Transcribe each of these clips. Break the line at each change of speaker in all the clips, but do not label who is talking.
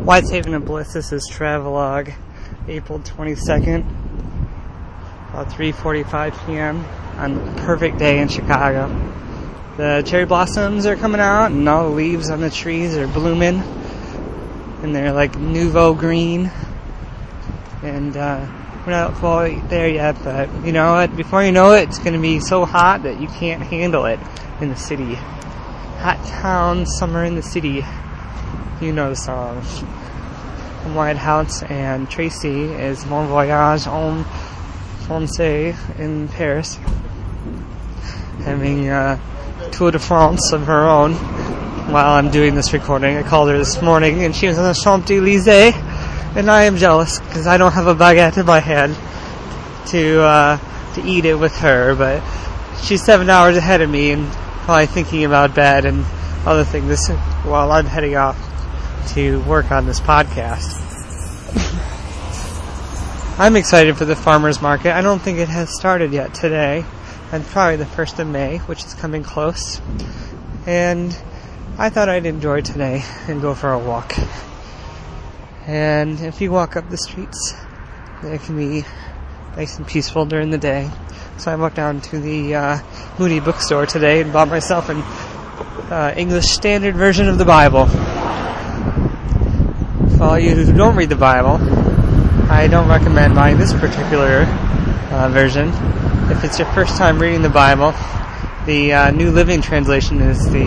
Whitehaven and Bliss, this is Travelog, April 22nd, about 3:45 p.m. on a perfect day in Chicago. The cherry blossoms are coming out and all the leaves on the trees are blooming and they're like nouveau green, and we're not quite there yet, but you know what, before you know it, it's going to be so hot that you can't handle it in the city. Hot town, summer in the city. You know the song. I'm Whitehouse, and Tracy is Bon Voyage en Francais in Paris, having Tour de France of her own while I'm doing this recording. I called her this morning, and she was on the Champs-Élysées, and I am jealous because I don't have a baguette in my hand to eat it with her, but she's 7 hours ahead of me and probably thinking about bed and other things while I'm heading off to work on this podcast. I'm excited for the farmers market. I don't think it has started yet today, and probably the 1st of May, which is coming close. And I thought I'd enjoy today and go for a walk. And if you walk up the streets, it can be nice and peaceful during the day. So I walked down to the Moody bookstore today and bought myself an English Standard Version of the Bible. For all you who don't read the Bible, I don't recommend buying this particular version. If it's your first time reading the Bible, the New Living Translation is the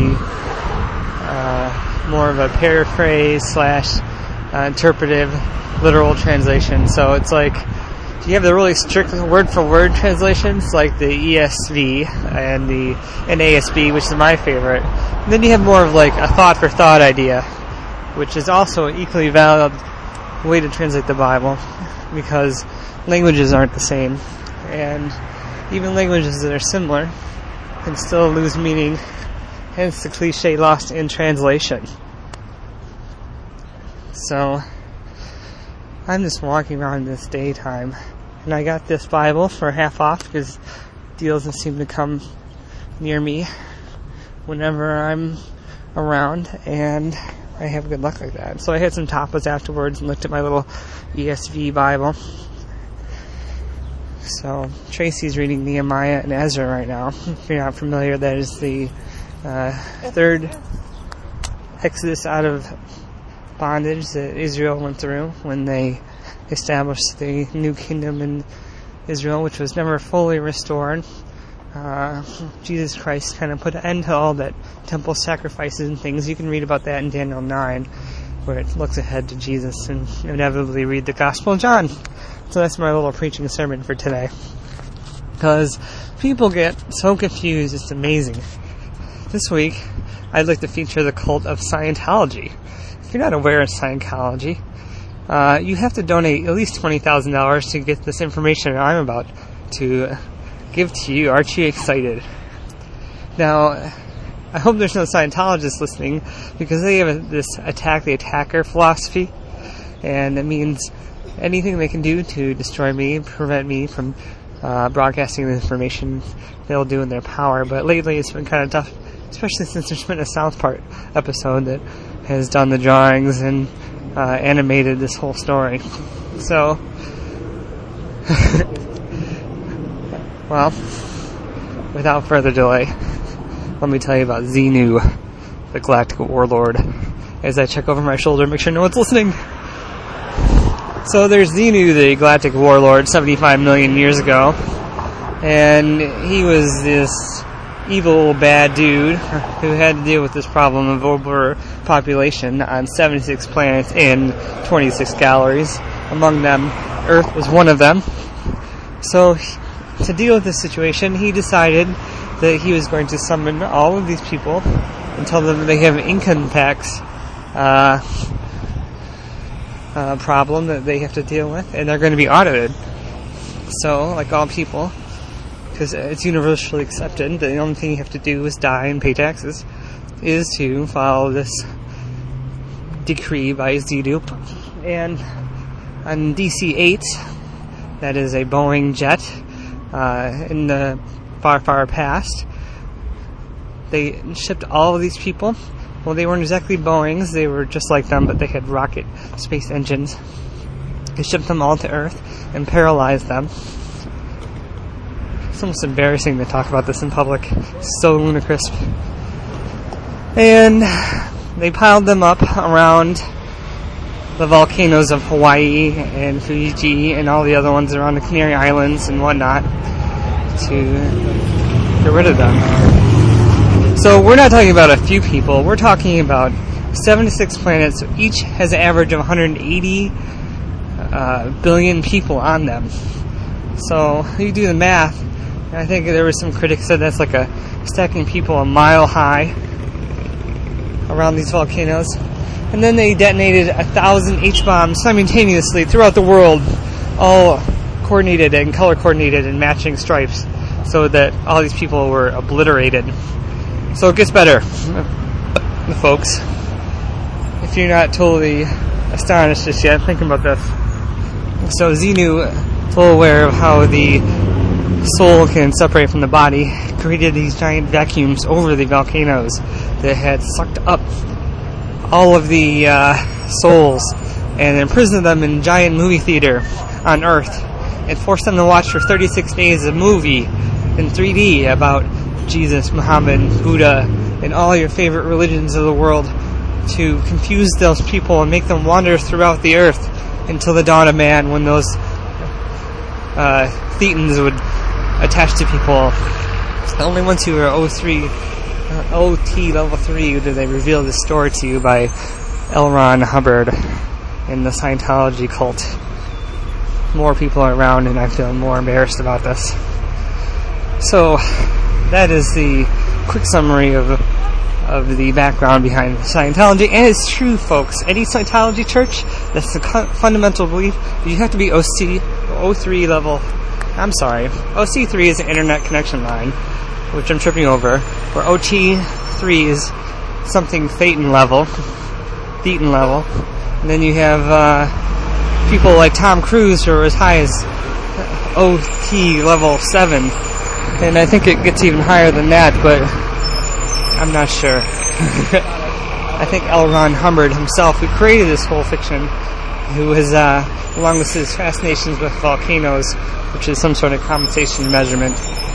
more of a paraphrase / interpretive literal translation. So it's like, you have the really strict word-for-word translations like the ESV and the NASB, which is my favorite. And then you have more of like a thought-for-thought idea, which is also an equally valid way to translate the Bible, because languages aren't the same, and even languages that are similar can still lose meaning, hence the cliche lost in translation. So I'm just walking around this daytime, and I got this Bible for half off because deals don't seem to come near me whenever I'm around, and I have good luck like that. So I had some tapas afterwards and looked at my little ESV Bible. So Tracy's reading Nehemiah and Ezra right now. If you're not familiar, that is the third exodus out of bondage that Israel went through when they established the new kingdom in Israel, which was never fully restored. Jesus Christ kind of put an end to all that temple sacrifices and things. You can read about that in Daniel 9, where it looks ahead to Jesus, and inevitably read the Gospel of John. So that's my little preaching sermon for today, because people get so confused, it's amazing. This week, I'd like to feature the cult of Scientology. If you're not aware of Scientology, you have to donate at least $20,000 to get this information I'm about to give to you. Aren't you excited? Now, I hope there's no Scientologists listening, because they have this attack the attacker philosophy, and it means anything they can do to destroy me, prevent me from broadcasting the information, they'll do in their power. But lately it's been kind of tough, especially since there's been a South Park episode that has done the drawings and animated this whole story. So, well, without further delay, let me tell you about Xenu, the Galactic Warlord, as I check over my shoulder, make sure no one's listening. So there's Xenu, the Galactic Warlord, 75 million years ago, and he was this evil, bad dude who had to deal with this problem of overpopulation on 76 planets in 26 galleries. Among them, Earth was one of them. So, to deal with this situation, he decided that he was going to summon all of these people and tell them they have an income tax problem that they have to deal with, and they're going to be audited. So, like all people, because it's universally accepted that the only thing you have to do is die and pay taxes, is to follow this decree by Xenu. And on DC-8, that is a Boeing jet, in the far, far past, they shipped all of these people Well, they weren't exactly Boeings. They were just like them, but they had rocket space engines. They shipped them all to Earth and paralyzed them. It's almost embarrassing to talk about this in public. It's so ludicrous. And they piled them up around the volcanoes of Hawaii and Fiji and all the other ones around the Canary Islands and whatnot to get rid of them. So we're not talking about a few people. We're talking about 76 planets. Each has an average of 180 billion people on them. So you do the math. I think there were some critics said that's like stacking people a mile high around these volcanoes. And then they detonated 1,000 H-bombs simultaneously throughout the world, all coordinated and color coordinated in matching stripes, so that all these people were obliterated. So it gets better, folks. If you're not totally astonished just yet, think about this. So Xenu, full aware of how the soul can separate from the body, created these giant vacuums over the volcanoes that had sucked up all of the souls and imprisoned them in a giant movie theater on Earth and forced them to watch for 36 days a movie in 3D about Jesus, Muhammad, Buddha, and all your favorite religions of the world to confuse those people and make them wander throughout the earth until the dawn of man, when those thetans would attach to people. The only ones who are OT level 3 do they reveal this story to you by L. Ron Hubbard in the Scientology cult. More people are around and I feel more embarrassed about this. So that is the quick summary of the background behind Scientology, and it's true, folks. Any Scientology church, that's the fundamental belief. You have to be OC3 level. I'm sorry, OC3 is an internet connection line, which I'm tripping over, where OT3 is something Thetan level, and then you have people like Tom Cruise who are as high as OT level 7, and I think it gets even higher than that, but I'm not sure. I think L. Ron Hubbard himself, who created this whole fiction, who has, along with his fascinations with volcanoes, which is some sort of compensation measurement,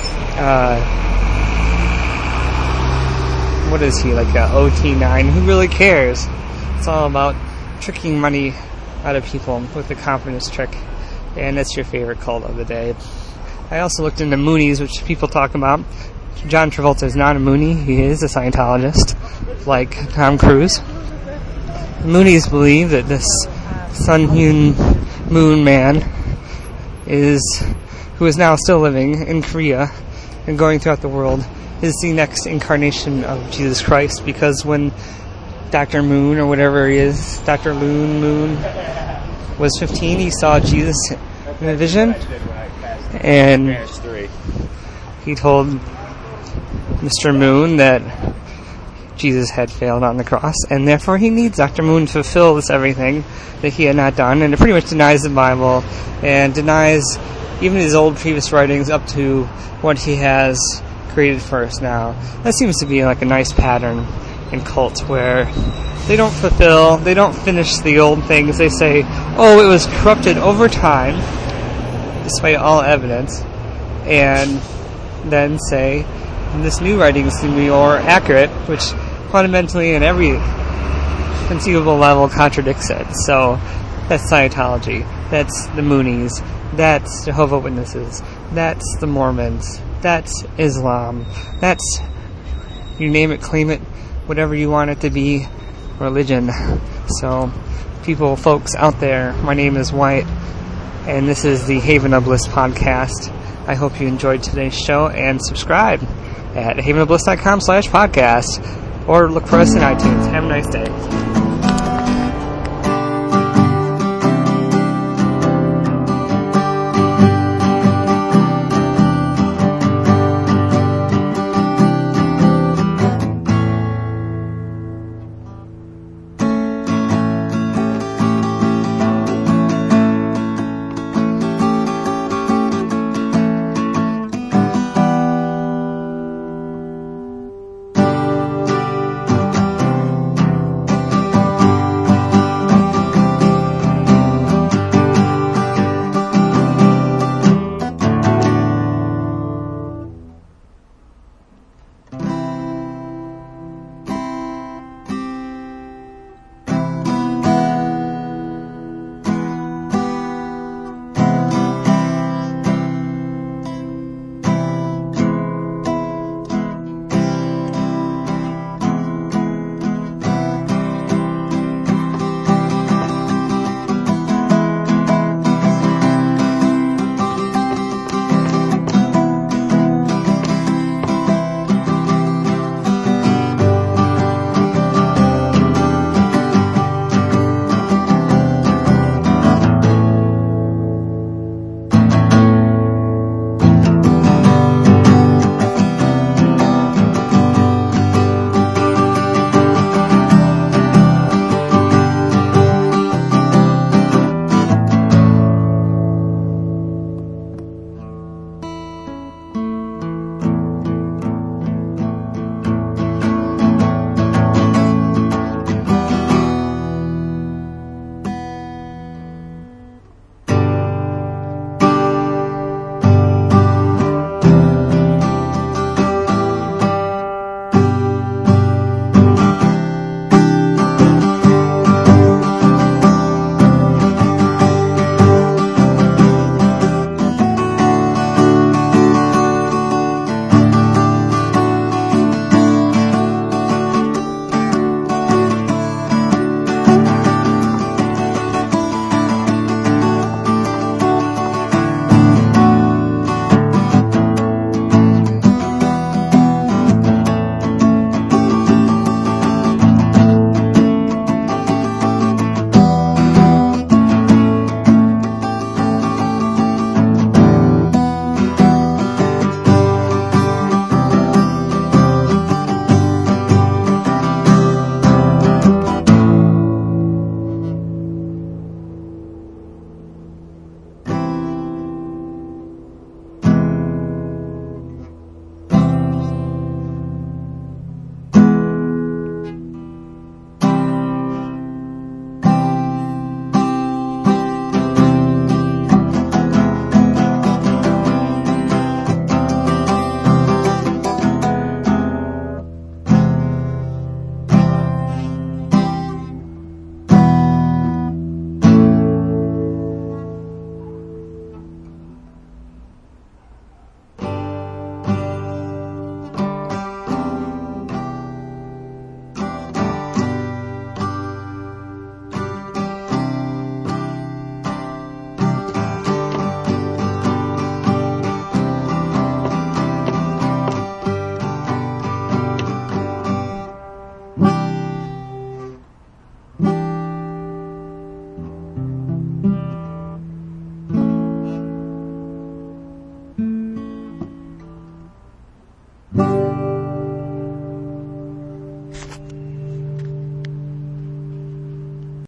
what is he, like OT9? Who really cares? It's all about tricking money out of people with the confidence trick, and that's your favorite cult of the day. I also looked into Moonies, which people talk about. John Travolta is not a Moonie. He is a Scientologist, like Tom Cruise. The Moonies believe that this Sun Hyun Moon man who is now still living in Korea and going throughout the world, is the next incarnation of Jesus Christ, because when Dr. Moon, or whatever he is, Dr. Moon was 15, he saw Jesus in a vision, and he told Mr. Moon that Jesus had failed on the cross, and therefore he needs Dr. Moon to fulfill this everything that he had not done, and it pretty much denies the Bible, and denies even his old previous writings up to what he has created for us now. That seems to be like a nice pattern in cults, where they don't finish the old things. They say, oh, it was corrupted over time, despite all evidence, and then say, this new writing is going to be more accurate, which fundamentally in every conceivable level contradicts it. So that's Scientology, that's the Moonies, that's Jehovah's Witnesses, that's the Mormons, that's Islam, that's, you name it, claim it, whatever you want it to be, religion. So folks out there, my name is White, and this is the Haven of Bliss podcast. I hope you enjoyed today's show, and subscribe at havenofbliss.com/podcast, or look for us in iTunes. Have a nice day.